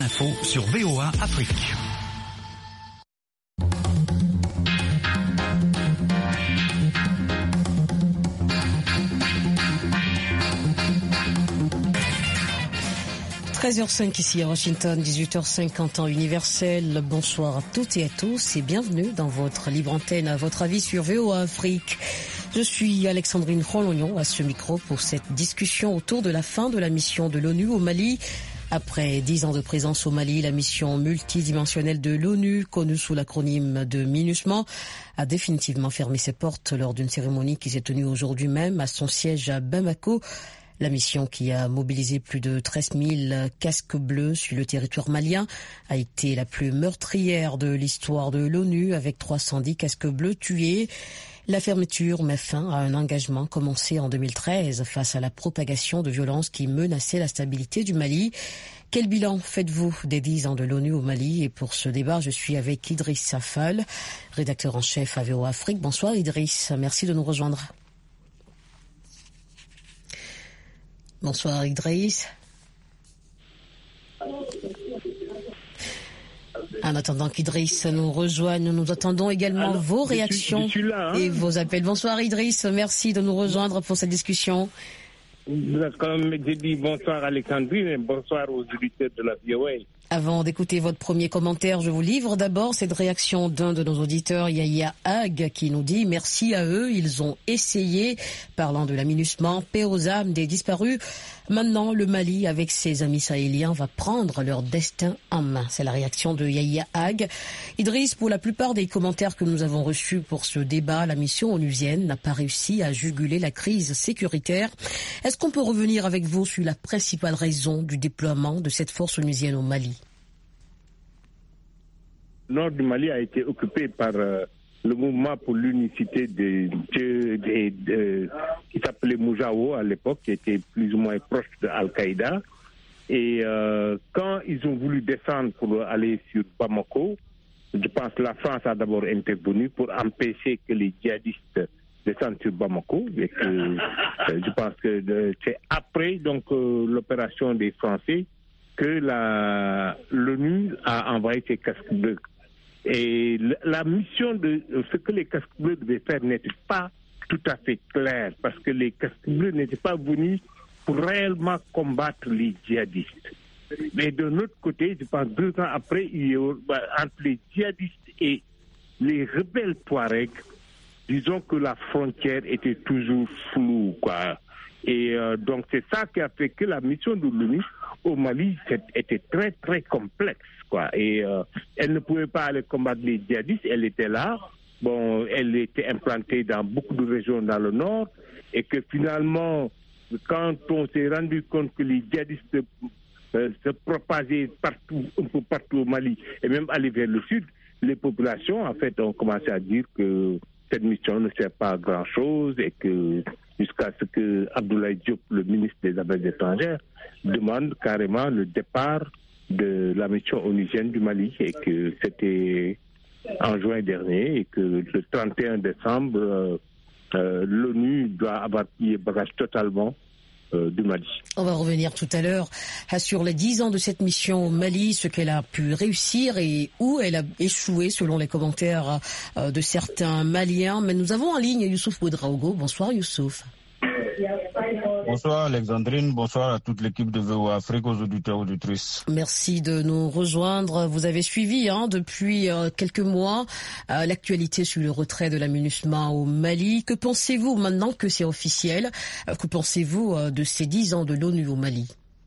Info sur VOA Afrique. « 13h05 ici à Washington, 18h05 en temps universel. Bonsoir à toutes et à tous et bienvenue dans votre libre antenne à votre avis sur VOA Afrique. Je suis Alexandrine Rolognon à ce micro pour cette discussion autour de la fin de la mission de l'ONU au Mali. Après 10 ans de présence au Mali, la mission multidimensionnelle de l'ONU, connue sous l'acronyme de MINUSMA, a définitivement fermé ses portes lors d'une cérémonie qui s'est tenue aujourd'hui même à son siège à Bamako. La mission, qui a mobilisé plus de 13 000 casques bleus sur le territoire malien, a été la plus meurtrière de l'histoire de l'ONU, avec 310 casques bleus tués. La fermeture met fin à un engagement commencé en 2013 face à la propagation de violences qui menaçaient la stabilité du Mali. Quel bilan faites-vous des 10 ans de l'ONU au Mali? Et pour ce débat, je suis avec Idriss Safal, rédacteur en chef à VOA Afrique. Bonsoir Idriss, merci de nous rejoindre. Bonsoir Idriss. En attendant qu'Idriss nous rejoigne, nous attendons également vos réactions je suis là, et vos appels. Bonsoir Idriss, merci de nous rejoindre pour cette discussion. Comme j'ai dit, bonsoir Alexandrine et bonsoir aux auditeurs de la VOA. Avant d'écouter votre premier commentaire, je vous livre d'abord cette réaction d'un de nos auditeurs, Yahya Hag, qui nous dit « Merci à eux, ils ont essayé », parlant de la MINUSMA, paix aux âmes des disparus. Maintenant, le Mali, avec ses amis sahéliens, va prendre leur destin en main. C'est la réaction de Yahya Hag. Idriss, pour la plupart des commentaires que nous avons reçus pour ce débat, la mission onusienne n'a pas réussi à juguler la crise sécuritaire. Est-ce qu'on peut revenir avec vous sur la principale raison du déploiement de cette force onusienne au Mali? Le nord du Mali a été occupé par le mouvement pour l'unicité qui s'appelait Moujawo à l'époque, qui était plus ou moins proche de Al-Qaïda. Et quand ils ont voulu descendre pour aller sur Bamako, je pense que la France a d'abord intervenu pour empêcher que les djihadistes descendent sur Bamako. Et que, je pense que c'est après donc l'opération des Français que l'ONU a envoyé ses casques bleus. Et la mission de ce que les casques bleus devaient faire n'était pas tout à fait claire, parce que les casques bleus n'étaient pas venus pour réellement combattre les djihadistes. Mais de l'autre côté, je pense 2 ans après, entre les djihadistes et les rebelles Touaregs, disons que la frontière était toujours floue, quoi. Et donc c'est ça qui a fait que la mission de l'ONU au Mali était très très complexe, quoi. Et elle ne pouvait pas aller combattre les djihadistes, elle était là. Bon, elle était implantée dans beaucoup de régions dans le nord, et que finalement, quand on s'est rendu compte que les djihadistes se propageaient partout, un peu partout au Mali, et même aller vers le sud, les populations, en fait, ont commencé à dire que cette mission ne sert pas à grand-chose, et que jusqu'à ce que Abdoulaye Diop, le ministre des Affaires étrangères, demande carrément le départ de la mission onusienne du Mali, et que c'était en juin dernier, et que le 31 décembre, l'ONU doit avoir plié bagage totalement du Mali. On va revenir tout à l'heure sur les 10 ans de cette mission au Mali, ce qu'elle a pu réussir et où elle a échoué selon les commentaires de certains Maliens. Mais nous avons en ligne Youssouf Ouedraogo. Bonsoir Youssouf. Bonsoir Alexandrine, bonsoir à toute l'équipe de VOA Afrique, aux auditeurs et auditrices. Merci de nous rejoindre. Vous avez suivi depuis quelques mois l'actualité sur le retrait de la MINUSMA au Mali. Que pensez-vous maintenant que c'est officiel? Que pensez-vous de ces 10 ans de l'ONU au Mali?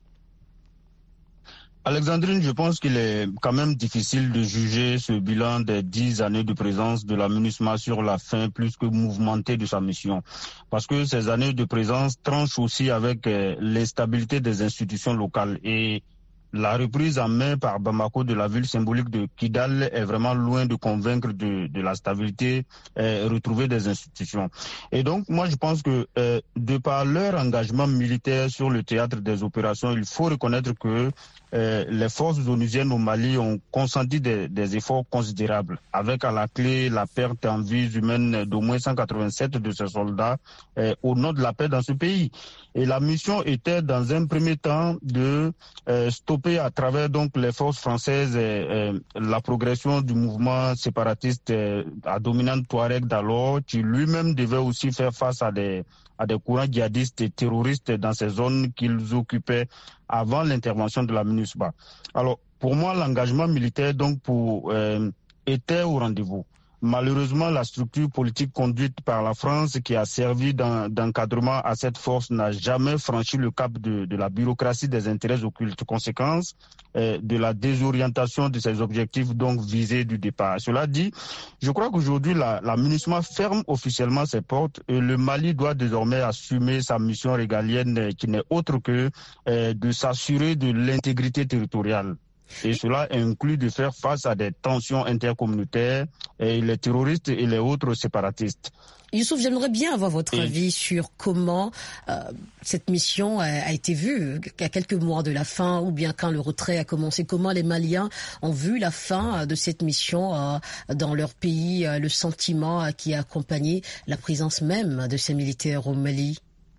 Alexandrine, je pense qu'il est quand même difficile de juger ce bilan des 10 années de présence de la MINUSMA sur la fin plus que mouvementée de sa mission. Parce que ces années de présence tranchent aussi avec l'instabilité des institutions locales. Et la reprise en main par Bamako de la ville symbolique de Kidal est vraiment loin de convaincre de la stabilité retrouvée des institutions. Et donc, moi, je pense que de par leur engagement militaire sur le théâtre des opérations, il faut reconnaître que les forces onusiennes au Mali ont consenti des efforts considérables, avec à la clé la perte en vies humaines d'au moins 187 de ces soldats au nom de la paix dans ce pays. Et la mission était dans un premier temps de stopper stopper à travers donc les forces françaises la progression du mouvement séparatiste à dominante Touareg d'alors, qui lui-même devait aussi faire face à des courants djihadistes et terroristes dans ces zones qu'ils occupaient avant l'intervention de la MINUSMA. Alors, pour moi, l'engagement militaire était au rendez-vous. Malheureusement, la structure politique conduite par la France, qui a servi d'encadrement à cette force, n'a jamais franchi le cap de la bureaucratie des intérêts occultes. Conséquence de la désorientation de ses objectifs donc visés du départ. Cela dit, je crois qu'aujourd'hui, la MINUSMA ferme officiellement ses portes et le Mali doit désormais assumer sa mission régalienne qui n'est autre que de s'assurer de l'intégrité territoriale. Et cela inclut de faire face à des tensions intercommunautaires et les terroristes et les autres séparatistes. Youssouf, j'aimerais bien avoir votre avis sur comment cette mission a été vue à quelques mois de la fin, ou bien quand le retrait a commencé. Comment les Maliens ont vu la fin de cette mission dans leur pays, le sentiment qui a accompagné la présence même de ces militaires au Mali?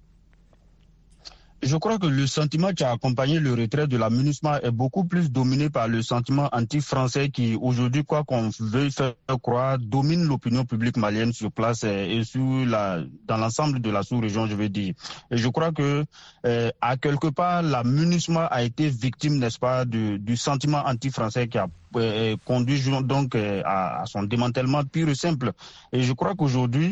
Je crois que le sentiment qui a accompagné le retrait de la MINUSMA est beaucoup plus dominé par le sentiment anti-français qui, aujourd'hui, quoi qu'on veuille faire croire, domine l'opinion publique malienne sur place et dans l'ensemble de la sous-région, je veux dire. Et je crois que, à quelque part, la MINUSMA a été victime, n'est-ce pas, du sentiment anti-français qui a conduit donc à son démantèlement pur et simple. Et je crois qu'aujourd'hui,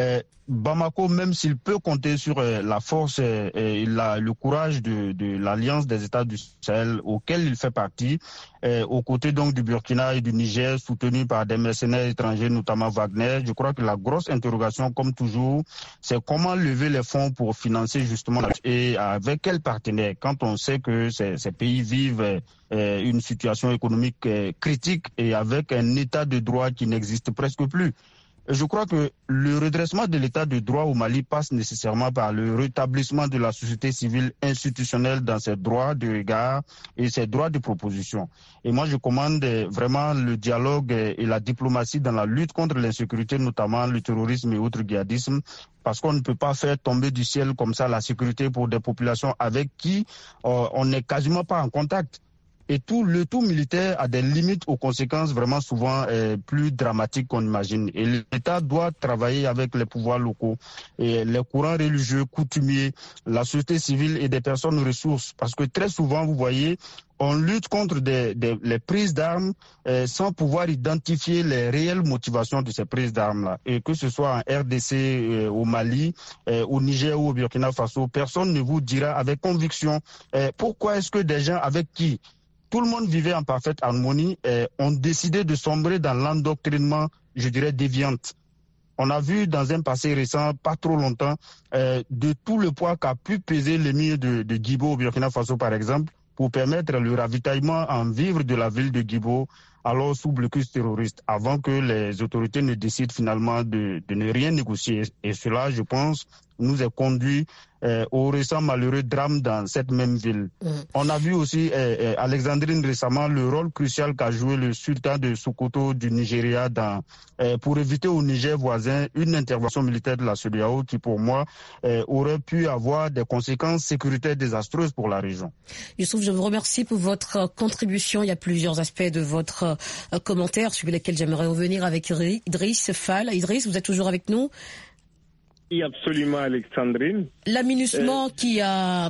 Bamako, même s'il peut compter sur la force et le courage de l'Alliance des États du Sahel auquel il fait partie, aux côtés donc du Burkina et du Niger, soutenu par des mercenaires étrangers, notamment Wagner, je crois que la grosse interrogation, comme toujours, c'est comment lever les fonds pour financer justement et avec quels partenaires, quand on sait que ces pays vivent une situation économique critique et avec un état de droit qui n'existe presque plus. Je crois que le redressement de l'état de droit au Mali passe nécessairement par le rétablissement de la société civile institutionnelle dans ses droits de regard et ses droits de proposition. Et moi, je commande vraiment le dialogue et la diplomatie dans la lutte contre l'insécurité, notamment le terrorisme et autres djihadismes, parce qu'on ne peut pas faire tomber du ciel comme ça la sécurité pour des populations avec qui on n'est quasiment pas en contact. Et le tout militaire a des limites aux conséquences vraiment souvent plus dramatiques qu'on imagine. Et l'État doit travailler avec les pouvoirs locaux et les courants religieux, coutumiers, la société civile et des personnes ressources. Parce que très souvent, vous voyez, on lutte contre les prises d'armes sans pouvoir identifier les réelles motivations de ces prises d'armes-là. Et que ce soit en RDC, au Mali, au Niger ou au Burkina Faso, personne ne vous dira avec conviction pourquoi est-ce que des gens avec qui tout le monde vivait en parfaite harmonie et ont décidé de sombrer dans l'endoctrinement, je dirais, déviante. On a vu dans un passé récent, pas trop longtemps, de tout le poids qu'a pu peser l'émir de Guibo au Burkina Faso, par exemple, pour permettre le ravitaillement en vivres de la ville de Guibo, alors sous blocus terroriste, avant que les autorités ne décident finalement de ne rien négocier. Et cela, je pense, nous a conduit au récent malheureux drame dans cette même ville. On a vu aussi Alexandrine récemment le rôle crucial qu'a joué le sultan de Sokoto du Nigeria pour éviter au Niger voisin une intervention militaire de la CEDEAO qui pour moi aurait pu avoir des conséquences sécuritaires désastreuses pour la région. Youssouf, je vous remercie pour votre contribution. Il y a plusieurs aspects de votre commentaire sur lesquels j'aimerais revenir avec Idriss Fall. Idriss, vous êtes toujours avec nous? Oui, absolument, Alexandrine. La MINUSMA qui a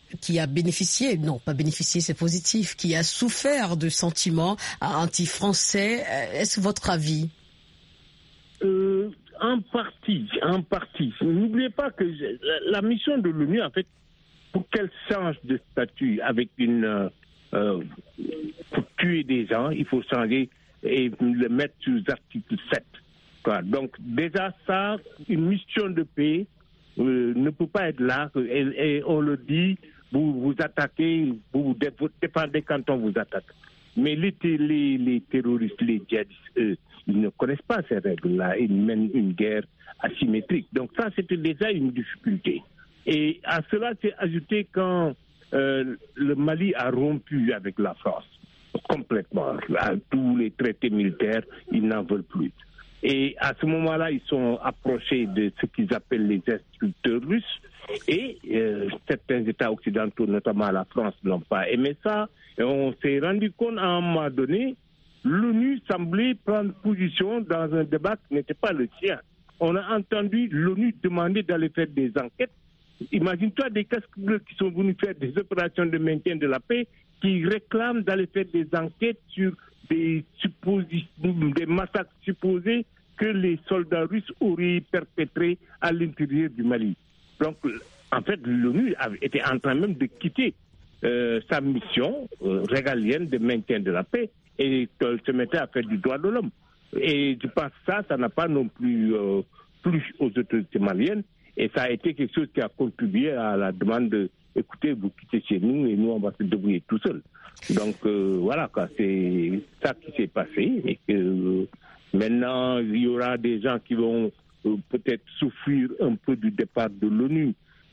bénéficié, non pas bénéficié, c'est positif, qui a souffert de sentiments anti-français. Est-ce votre avis? En partie. N'oubliez pas que la mission de l'ONU, en fait, pour qu'elle change de statut avec pour tuer des gens, il faut changer et le mettre sur l'article 7. Donc déjà ça, une mission de paix ne peut pas être là et on le dit, vous attaquez, vous défendez quand on vous attaque. Mais les terroristes, les djihadistes, eux, ils ne connaissent pas ces règles-là, ils mènent une guerre asymétrique. Donc ça, c'était déjà une difficulté. Et à cela, c'est ajouté quand le Mali a rompu avec la France, complètement. À tous les traités militaires, ils n'en veulent plus. Et à ce moment-là, ils sont approchés de ce qu'ils appellent les instructeurs russes. Et certains États occidentaux, notamment la France, n'ont pas aimé ça. Et on s'est rendu compte à un moment donné, l'ONU semblait prendre position dans un débat qui n'était pas le sien. On a entendu l'ONU demander d'aller faire des enquêtes. Imagine-toi des casques bleus qui sont venus faire des opérations de maintien de la paix, qui réclament d'aller faire des enquêtes sur des massacres supposés que les soldats russes auraient perpétrés à l'intérieur du Mali. Donc, en fait, l'ONU était en train même de quitter sa mission régalienne de maintien de la paix et se mettait à faire du droit de l'homme. Et je pense que ça n'a pas non plus plu aux autorités maliennes. Et ça a été quelque chose qui a contribué à la demande de écoutez, vous quittez chez nous et nous, on va se débrouiller tout seul. Donc, voilà, quoi, c'est ça qui s'est passé. Et que maintenant, il y aura des gens qui vont peut-être souffrir un peu du départ de l'ONU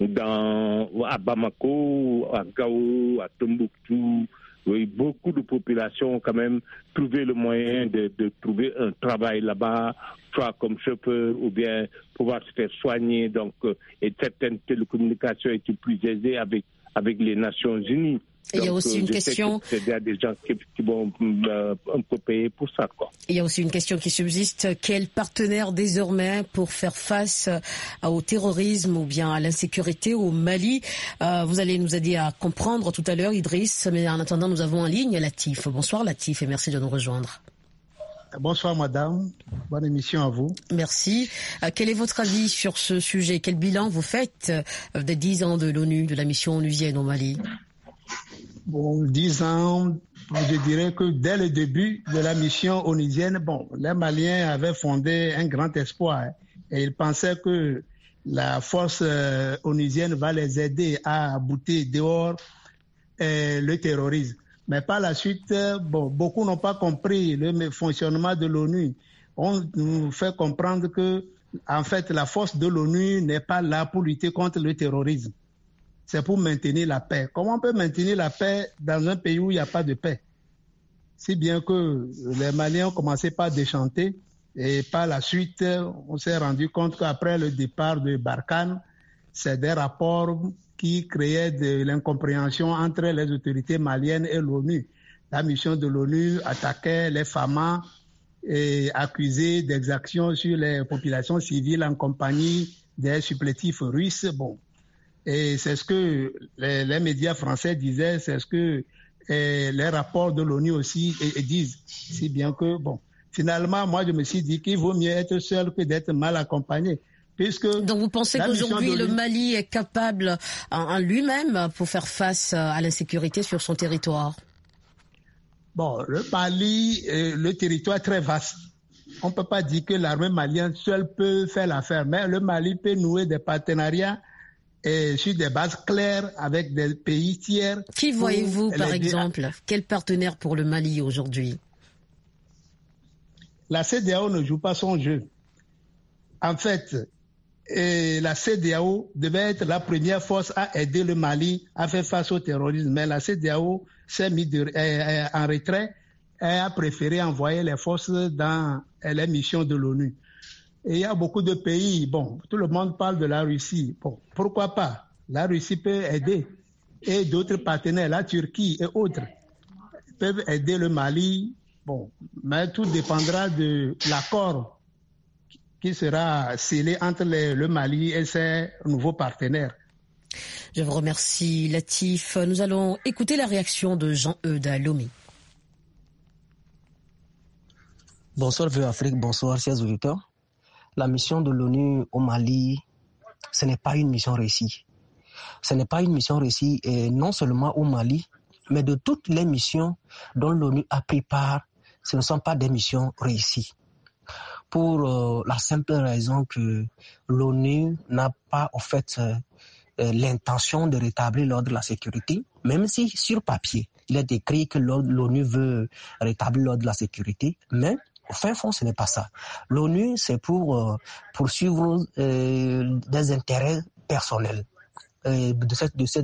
à Bamako, à Gao, à Tombouctou. Oui, beaucoup de populations ont quand même trouvé le moyen de trouver un travail là-bas, soit comme chauffeur ou bien pouvoir se faire soigner. Donc, et certaines télécommunications étaient plus aisées avec les Nations Unies. Et il y a aussi une question. Il y a des gens qui vont un peu payer pour ça, quoi. Il y a aussi une question qui subsiste. Quel partenaire désormais pour faire face au terrorisme ou bien à l'insécurité au Mali? Vous allez nous aider à comprendre tout à l'heure, Idriss. Mais en attendant, nous avons en ligne Latif. Bonsoir Latif et merci de nous rejoindre. Bonsoir madame, bonne émission à vous. Merci. Quel est votre avis sur ce sujet? Quel bilan vous faites des 10 ans de l'ONU, de la mission onusienne au Mali? Bon, 10 ans, je dirais que dès le début de la mission onusienne, les Maliens avaient fondé un grand espoir et ils pensaient que la force onusienne va les aider à bouter dehors le terrorisme. Mais par la suite, beaucoup n'ont pas compris le fonctionnement de l'ONU. On nous fait comprendre que, en fait, la force de l'ONU n'est pas là pour lutter contre le terrorisme. C'est pour maintenir la paix. Comment on peut maintenir la paix dans un pays où il n'y a pas de paix? Si bien que les Maliens ont commencé par déchanter et par la suite, on s'est rendu compte qu'après le départ de Barkhane, c'est des rapports qui créaient de l'incompréhension entre les autorités maliennes et l'ONU. La mission de l'ONU attaquait les FAMA et accusait d'exactions sur les populations civiles en compagnie des supplétifs russes. Et c'est ce que les médias français disaient, c'est ce que les rapports de l'ONU aussi disent. Si bien que, finalement, moi, je me suis dit qu'il vaut mieux être seul que d'être mal accompagné. Donc vous pensez qu'aujourd'hui le Mali est capable en lui-même pour faire face à l'insécurité sur son territoire? Le Mali, le territoire est très vaste. On ne peut pas dire que l'armée malienne seule peut faire l'affaire, mais le Mali peut nouer des partenariats sur des bases claires avec des pays tiers. Qui voyez-vous par exemple? Quel partenaire pour le Mali aujourd'hui? La CEDEAO ne joue pas son jeu. En fait, la CEDEAO devait être la première force à aider le Mali à faire face au terrorisme. Mais la CEDEAO s'est mise en retrait et a préféré envoyer les forces dans les missions de l'ONU. Et il y a beaucoup de pays, tout le monde parle de la Russie. Pourquoi pas? La Russie peut aider. Et d'autres partenaires, la Turquie et autres, peuvent aider le Mali. Mais tout dépendra de l'accord qui sera scellé entre le Mali et ses nouveaux partenaires. Je vous remercie, Latif. Nous allons écouter la réaction de Jean-Eudes Lomé. Bonsoir, VOA Afrique. Bonsoir, chers auditeurs. La mission de l'ONU au Mali, ce n'est pas une mission réussie. Ce n'est pas une mission réussie, et non seulement au Mali, mais de toutes les missions dont l'ONU a pris part, ce ne sont pas des missions réussies. Pour la simple raison que l'ONU n'a pas en fait l'intention de rétablir l'ordre de la sécurité, même si sur papier, il est écrit que l'ONU veut rétablir l'ordre de la sécurité, mais au fin fond, ce n'est pas ça. L'ONU, c'est pour poursuivre des intérêts personnels de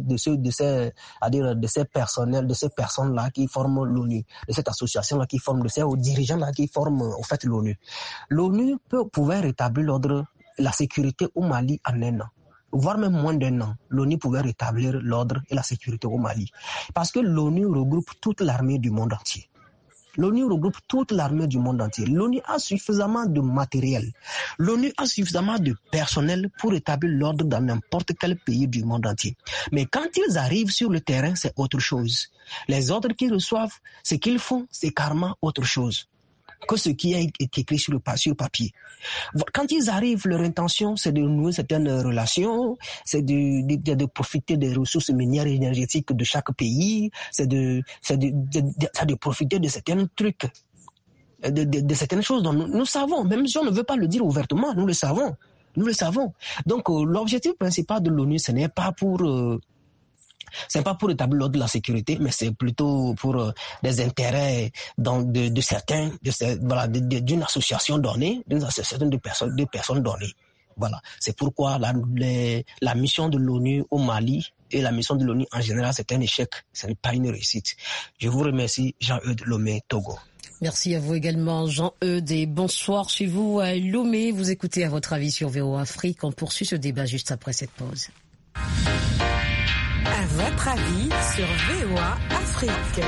ces personnes-là qui forment l'ONU, de cette association-là qui forme, de ces dirigeants-là qui forment en fait l'ONU. L'ONU pouvait rétablir l'ordre, la sécurité au Mali en un an. voire même moins d'un an, l'ONU pouvait rétablir l'ordre et la sécurité au Mali. Parce que l'ONU regroupe toute l'armée du monde entier. L'ONU regroupe toute l'armée du monde entier. L'ONU a suffisamment de matériel. L'ONU a suffisamment de personnel pour établir l'ordre dans n'importe quel pays du monde entier. Mais quand ils arrivent sur le terrain, c'est autre chose. Les ordres qu'ils reçoivent, ce qu'ils font, c'est carrément autre chose que ce qui est écrit sur papier. Quand ils arrivent, leur intention, c'est de nouer certaines relations, c'est de profiter des ressources minières et énergétiques de chaque pays, c'est de profiter de certains trucs, de certaines choses dont nous savons, même si on ne veut pas le dire ouvertement, nous le savons. Donc, l'objectif principal de l'ONU, ce n'est pas pour établir l'ordre de la sécurité, mais c'est plutôt pour des intérêts de certains, d'une association donnée, d'une association de personnes données. Voilà. C'est pourquoi la mission de l'ONU au Mali et la mission de l'ONU en général, c'est un échec. Ce n'est pas une réussite. Je vous remercie, Jean-Eudes Lomé, Togo. Merci à vous également, Jean-Eudes, et bonsoir chez vous à Lomé. Vous écoutez À votre avis sur VOA Afrique. On poursuit ce débat juste après cette pause. À votre avis sur VOA Afrique.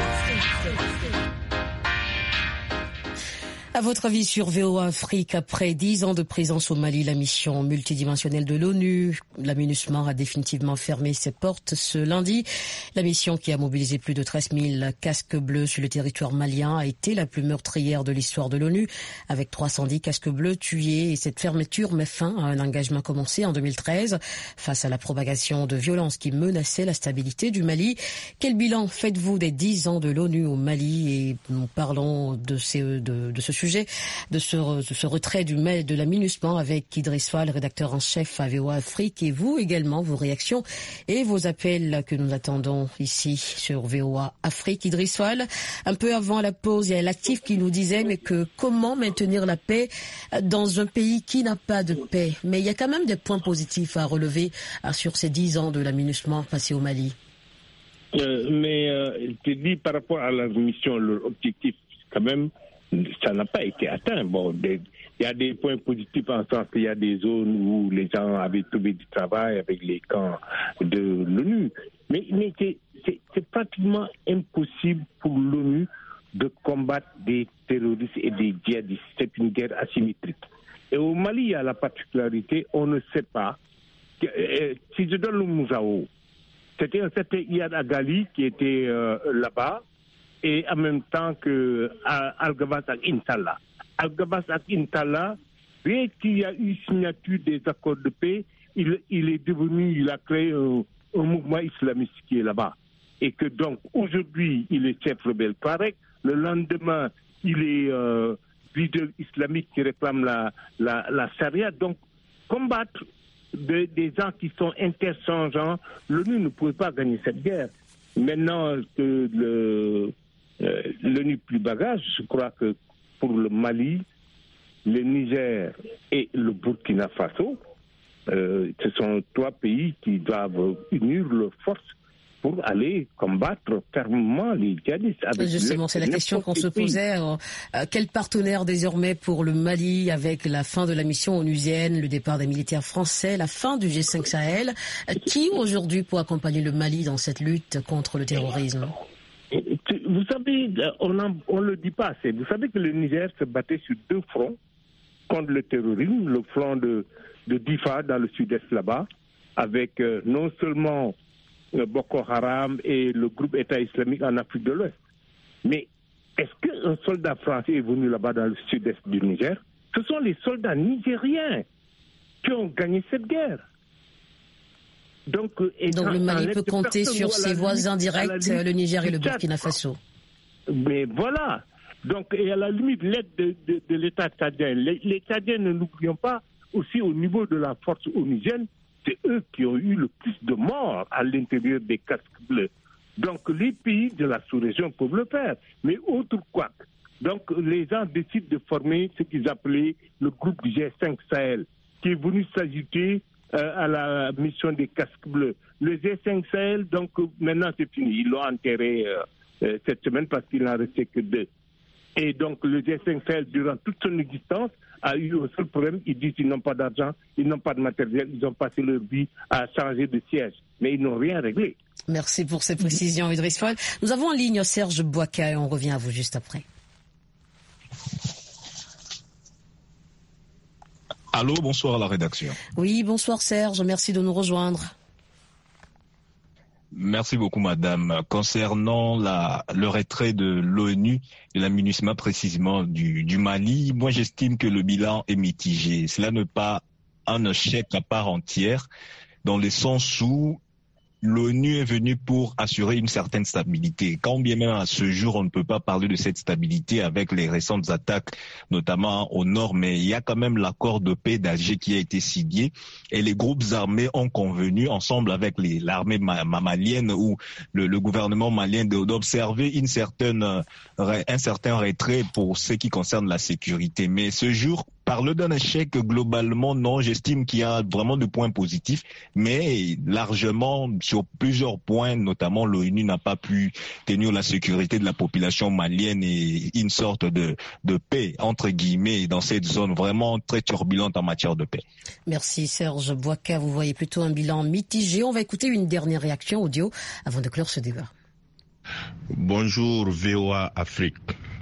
À votre avis sur VOA Afrique, après 10 ans de présence au Mali, la mission multidimensionnelle de l'ONU, la MINUSMA a définitivement fermé ses portes ce lundi. La mission qui a mobilisé plus de 13 000 casques bleus sur le territoire malien a été la plus meurtrière de l'histoire de l'ONU, avec 310 casques bleus tués. Et cette fermeture met fin à un engagement commencé en 2013 face à la propagation de violences qui menaçaient la stabilité du Mali. Quel bilan faites-vous des 10 ans de l'ONU au Mali? Et nous parlons de ce sujet, de ce retrait de la MINUSMA avec Idriss Fall, rédacteur en chef à VOA Afrique, et vous également, vos réactions et vos appels que nous attendons ici sur VOA Afrique. Idriss Fall, un peu avant la pause, il y a l'actif qui nous disait mais que comment maintenir la paix dans un pays qui n'a pas de paix. Mais il y a quand même des points positifs à relever sur ces 10 ans de la MINUSMA passée au Mali. Je te dis par rapport à la mission, leur objectif, quand même, ça n'a pas été atteint. Bon, il y a des points positifs en sens qu'il y a des zones où les gens avaient trouvé du travail avec les camps de l'ONU. Mais c'est pratiquement impossible pour l'ONU de combattre des terroristes et des djihadistes. C'est une guerre asymétrique. Et au Mali, il y a la particularité, on ne sait pas. Si je donne le Mouzao, c'était un certain Iyad Agali qui était là-bas, et en même temps que Al-Gabas ak Intalla. Al-Gabas ak Intalla, bien qu'il y a eu signature des accords de paix, il a créé un mouvement islamiste qui est là-bas. Et que donc, aujourd'hui, il est chef rebelle Touareg. Le lendemain, il est leader islamique qui réclame la charia. Donc, combattre des gens qui sont interchangeants, l'ONU ne pouvait pas gagner cette guerre. Maintenant que l'ONU plus bagage, je crois que pour le Mali, le Niger et le Burkina Faso, ce sont 3 pays qui doivent unir leurs forces pour aller combattre fermement les djihadistes. Justement, c'est la question qu'on se posait. Quel partenaire désormais pour le Mali avec la fin de la mission onusienne, le départ des militaires français, la fin du G5 Sahel? Qui aujourd'hui peut accompagner le Mali dans cette lutte contre le terrorisme? Vous savez, on ne le dit pas assez. Vous savez que le Niger se battait sur 2 fronts contre le terrorisme. Le front de Difa dans le sud-est là-bas, avec non seulement Boko Haram et le groupe État islamique en Afrique de l'Ouest. Mais est-ce qu'un soldat français est venu là-bas dans le sud-est du Niger? Ce sont les soldats nigériens qui ont gagné cette guerre. Donc le Mali peut compter sur ses voisins directs, le Niger et le Burkina Faso. Mais voilà. Donc, et à la limite, l'aide de l'État tchadien. Les Tchadiens, ne l'oublions pas, aussi au niveau de la force onusienne, c'est eux qui ont eu le plus de morts à l'intérieur des casques bleus. Donc, les pays de la sous-région peuvent le faire. Mais autre quoi. Donc, les gens décident de former ce qu'ils appelaient le groupe G5 Sahel, qui est venu s'ajouter à la mission des casques bleus. Le G5 Sahel, donc, maintenant, c'est fini. Ils l'ont enterré cette semaine parce qu'il n'en restait que 2. Et donc, le G5 Sahel, durant toute son existence, a eu un seul problème. Ils disent qu'ils n'ont pas d'argent, ils n'ont pas de matériel, ils ont passé leur vie à changer de siège. Mais ils n'ont rien réglé. Merci pour ces précisions, Idriss Fall. Nous avons en ligne Serge Bouaka et on revient à vous juste après. Allô, bonsoir à la rédaction. Oui, bonsoir Serge, merci de nous rejoindre. Merci beaucoup, madame. Concernant le retrait de l'ONU, de la MINUSMA précisément du Mali, moi j'estime que le bilan est mitigé. Cela n'est pas un échec à part entière, dans le sens où l'ONU est venue pour assurer une certaine stabilité. Quand bien même à ce jour, on ne peut pas parler de cette stabilité avec les récentes attaques, notamment au nord, mais il y a quand même l'accord de paix d'Alger qui a été signé et les groupes armés ont convenu ensemble avec l'armée malienne ou le gouvernement malien d'observer un certain retrait pour ce qui concerne la sécurité. Mais ce jour, parler d'un échec globalement, non, j'estime qu'il y a vraiment de points positifs, mais largement sur plusieurs points, notamment l'ONU n'a pas pu tenir la sécurité de la population malienne et une sorte de paix, entre guillemets, dans cette zone vraiment très turbulente en matière de paix. Merci Serge Bouaka, vous voyez plutôt un bilan mitigé. On va écouter une dernière réaction audio avant de clore ce débat. Bonjour VOA Afrique.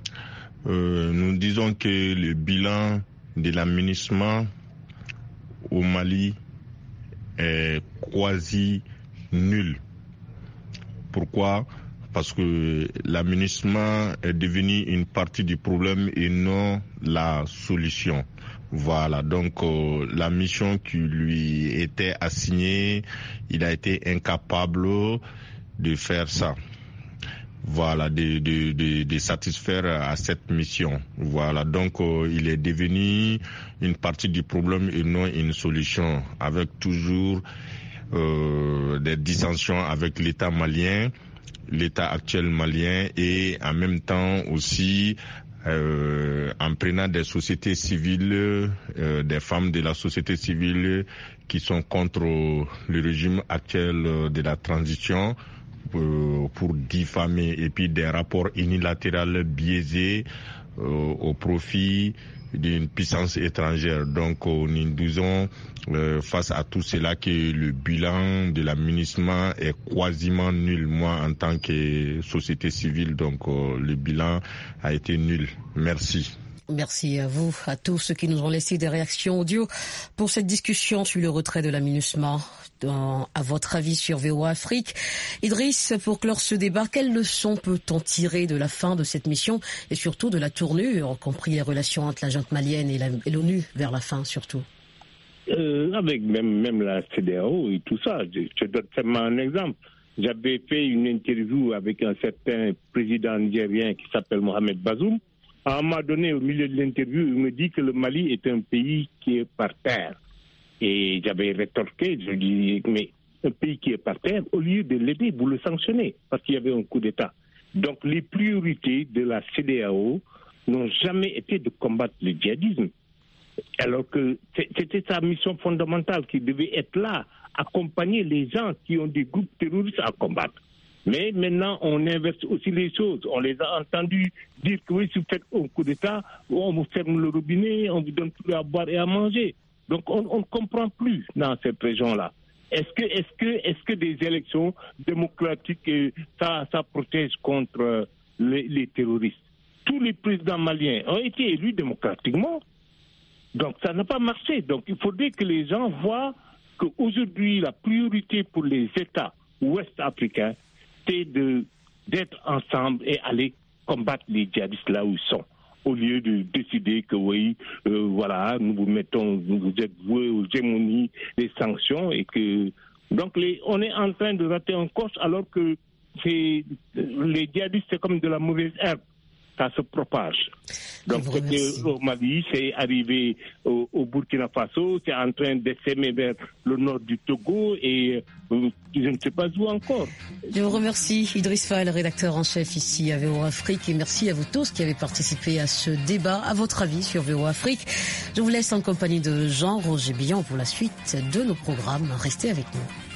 Nous disons que le bilan de la MINUSMA au Mali est quasi nul. Pourquoi? Parce que la MINUSMA est devenue une partie du problème et non la solution. Voilà, donc la mission qui lui était assignée, il a été incapable de faire ça. Voilà, de satisfaire à cette mission. Voilà, donc il est devenu une partie du problème et non une solution, avec toujours des dissensions avec l'État malien, l'État actuel malien, et en même temps aussi en prenant des sociétés civiles, des femmes de la société civile qui sont contre le régime actuel de la transition, pour diffamer, et puis des rapports unilatéraux biaisés au profit d'une puissance étrangère. Donc nous disons face à tout cela que le bilan de la MINUSMA est quasiment nul. Moi, en tant que société civile, donc le bilan a été nul. Merci. Merci à vous, à tous ceux qui nous ont laissé des réactions audio pour cette discussion sur le retrait de la MINUSMA. À votre avis sur VOA Afrique, Idriss, pour clore ce débat, quelles leçons peut-on tirer de la fin de cette mission et surtout de la tournure, compris les relations entre la junte malienne et l'ONU vers la fin surtout? Avec même la CEDEAO et tout ça, je donne seulement un exemple. J'avais fait une interview avec un certain président nigérien qui s'appelle Mohamed Bazoum. À un moment donné, au milieu de l'interview, il me dit que le Mali est un pays qui est par terre. Et j'avais rétorqué, je dis, mais un pays qui est par terre, au lieu de l'aider, vous le sanctionnez, parce qu'il y avait un coup d'État. Donc les priorités de la CEDEAO n'ont jamais été de combattre le djihadisme. Alors que c'était sa mission fondamentale qui devait être là, accompagner les gens qui ont des groupes terroristes à combattre. Mais maintenant, on inverse aussi les choses. On les a entendus dire que oui, si vous faites un coup d'État, on vous ferme le robinet, on vous donne plus à boire et à manger. Donc on ne comprend plus dans cette région-là. Est-ce que des élections démocratiques, ça protège contre les terroristes? Tous les présidents maliens ont été élus démocratiquement. Donc ça n'a pas marché. Donc il faudrait que les gens voient qu'aujourd'hui, la priorité pour les États ouest-africains, c'est d'être ensemble et aller combattre les djihadistes là où ils sont. Au lieu de décider que oui, voilà, nous vous êtes voués aux gémonies, les sanctions, et que donc on est en train de rater un coche alors que les djihadistes c'est comme de la mauvaise herbe. Ça se propage. Donc au Mali, c'est arrivé au Burkina Faso, c'est en train de s'aimer vers le nord du Togo et je ne sais pas où encore. Je vous remercie, Idriss Fall, rédacteur en chef ici à VOA Afrique, et merci à vous tous qui avez participé à ce débat. À votre avis sur VOA Afrique, je vous laisse en compagnie de Jean-Roger Billon pour la suite de nos programmes. Restez avec nous.